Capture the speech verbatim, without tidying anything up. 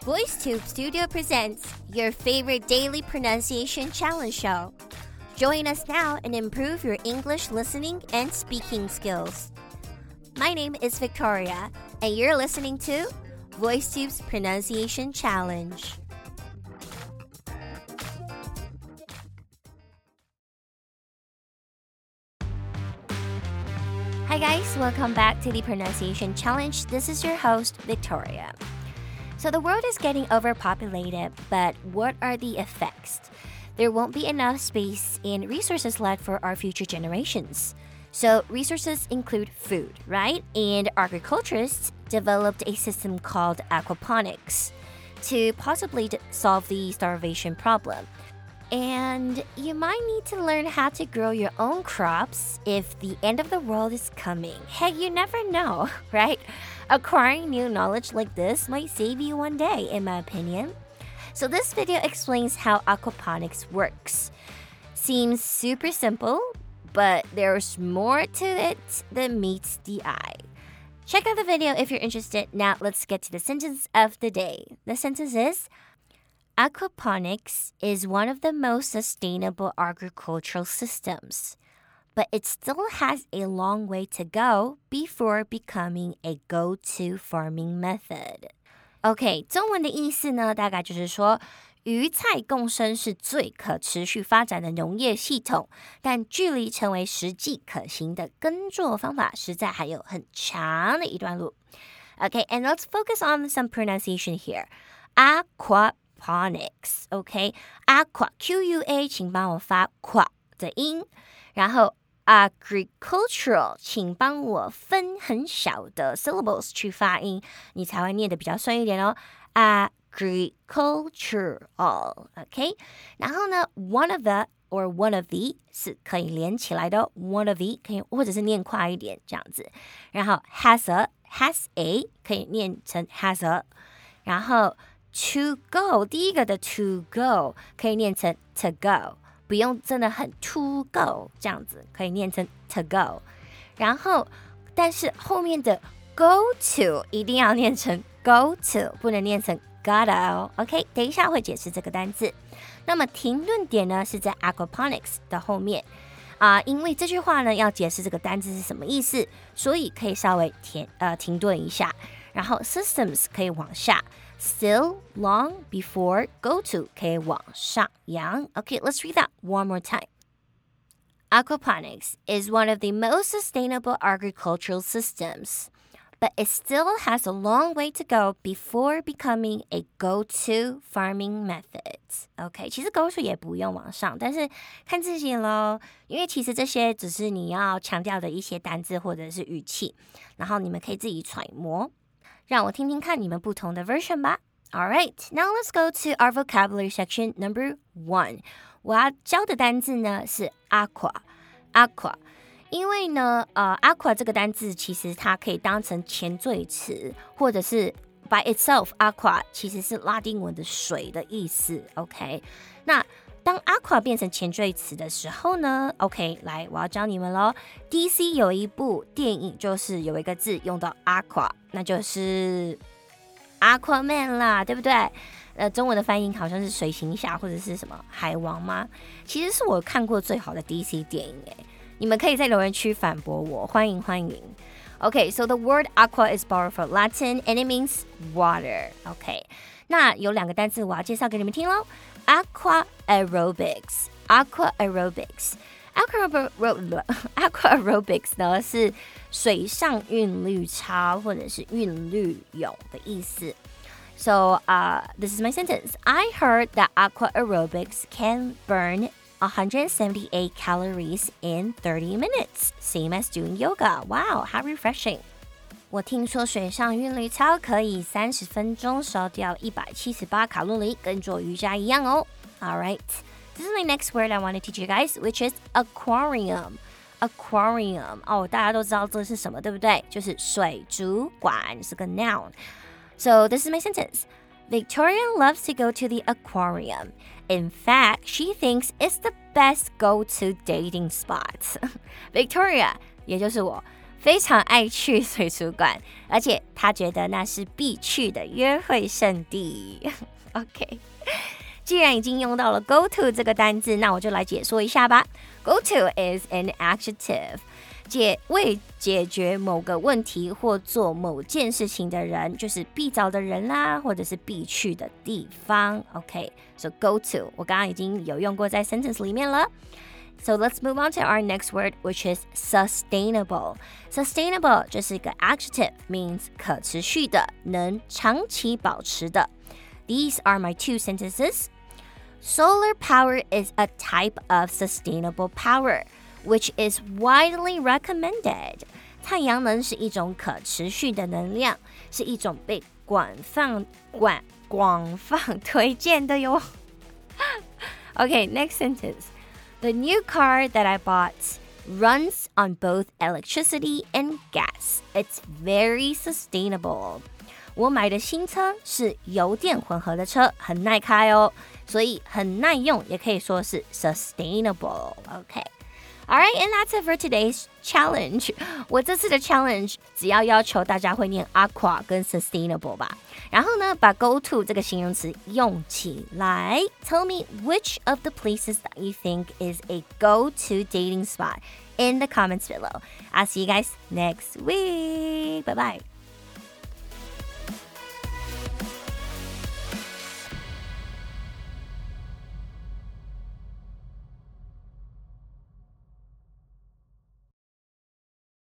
VoiceTube Studio presents your favorite daily pronunciation challenge show. Join us now and improve your English listening and speaking skills. My name is Victoria, and you're listening to VoiceTube's Pronunciation Challenge. Hi guys, welcome back to the Pronunciation Challenge. This is your host, Victoria. So the world is getting overpopulated, but what are the effects? There won't be enough space and resources left for our future generations. So resources include food, right? And agriculturists developed a system called aquaponics to possibly solve the starvation problem. And you might need to learn how to grow your own crops if the end of the world is coming. Hey, you never know, right? Acquiring new knowledge like this might save you one day, in my opinion. So this video explains how aquaponics works. Seems super simple, but there's more to it than meets the eye. Check out the video if you're interested. Now let's get to the sentence of the day. The sentence is, aquaponics is one of the most sustainable agricultural systems, but it still has a long way to go before becoming a go-to farming method. OK, 中文的意思呢，大概就是说，鱼菜共生是最可持续发展的农业系统，但距离成为实际可行的耕作方法，实在还有很长的一段路。OK, and let's focus on some pronunciation here. Aquaponics, OK? Aqua, Q U A, 请帮我发 qua 的音，然后agricultural 请帮我分很小的 syllables 去发音，你才会念得比较顺一点哦。agricultural, OK? 然后呢 one of the or one of the 是可以连起来的 one of the 可以或者是念快一点这样子，然后 has a has a 可以念成 has a， 然后 to go 第一个的 to go 可以念成 to go，不用真的很 to go 这样子，可以念成 to go。然后，但是后面的 go to 一定要念成 go to， 不能念成 gotta。OK， 等一下会解释这个单字。那么停顿点呢是在 aquaponics 的后面啊、呃，因为这句话呢要解释这个单字是什么意思，所以可以稍微停呃停顿一下。然后 systems 可以往下。Still, long, before, go to 可以往上扬。Okay, let's read that one more time. Aquaponics is one of the most sustainable agricultural systems, but it still has a long way to go before becoming a go-to farming method. Okay, 其实 go to 也不用往上，但是看自己咯，因为其实这些只是你要强调的一些单字或者是语气，然后你们可以自己揣摩。让我听听看你们不同的 version 吧。Alright, now let's go to our vocabulary section number one. 我要教的单字呢是 aqua, aqua. 因为呢，呃 aqua 这个单字其实它可以当成前缀词，或者是 by itself, aqua 其实是拉丁文的水的意思。OK， 那当 aqua 变成前缀词的时候呢 ，OK， 来，我要教你们咯。D C 有一部电影，就是有一个字用到 aqua， 那就是 Aquaman 啦，对不对？呃，中文的翻译好像是水行侠或者是什么海王吗？其实是我看过最好的 D C 电影诶，你们可以在留言区反驳我，欢迎欢迎。Okay, so the word aqua is borrowed from Latin and it means water. Okay, 那有两个单词我要介绍给你们听咯。Aqua aerobics, aqua aerobics, aqua aerobics 呢是水上韵律操或者是韵律泳的意思。So, uh, this is my sentence. I heard that aqua aerobics can burn one hundred seventy-eight calories in thirty minutes, same as doing yoga. Wow, how refreshing. 我听说水上韵律操可以三十分钟烧掉一百七十八卡路里，跟做瑜伽一样哦。Alright, this is my next word I want to teach you guys, which is aquarium. Aquarium. 哦，大家都知道这是什么，对不对？就是水族馆，是个 noun. So this is my sentence. Victoria loves to go to the aquarium. In fact, she thinks it's the best go-to dating spot. Victoria, 也就是我非常爱去水族馆，而且他觉得那是必去的约会胜地。OK， 既然已经用到了 go to 这个单字，那我就来解说一下吧。Go to is an adjective， 解为解决某个问题或做某件事情的人，就是必找的人啦，或者是必去的地方。OK，so go to 我刚刚已经有用过在 sentence 里面了。So let's move on to our next word, which is sustainable. Sustainable 这是一个 adjective, means 可持续的，能长期保持的。These are my two sentences. Solar power is a type of sustainable power, which is widely recommended. 太阳能是一种可持续的能量，是一种被广泛广广泛推荐的哟。Okay, next sentence.The new car that I bought runs on both electricity and gas. It's very sustainable. 我买的新车是油电混合的车，很耐开哦，所以很耐用，也可以说是 sustainable. Okay. Alright, and that's it for today's challenge. 我这次的 challenge 只要要求大家会念 aqua 跟 sustainable 吧。然后呢，把 go to 这个形容词用起来。Tell me which of the places that you think is a go-to dating spot in the comments below. I'll see you guys next week. Bye-bye.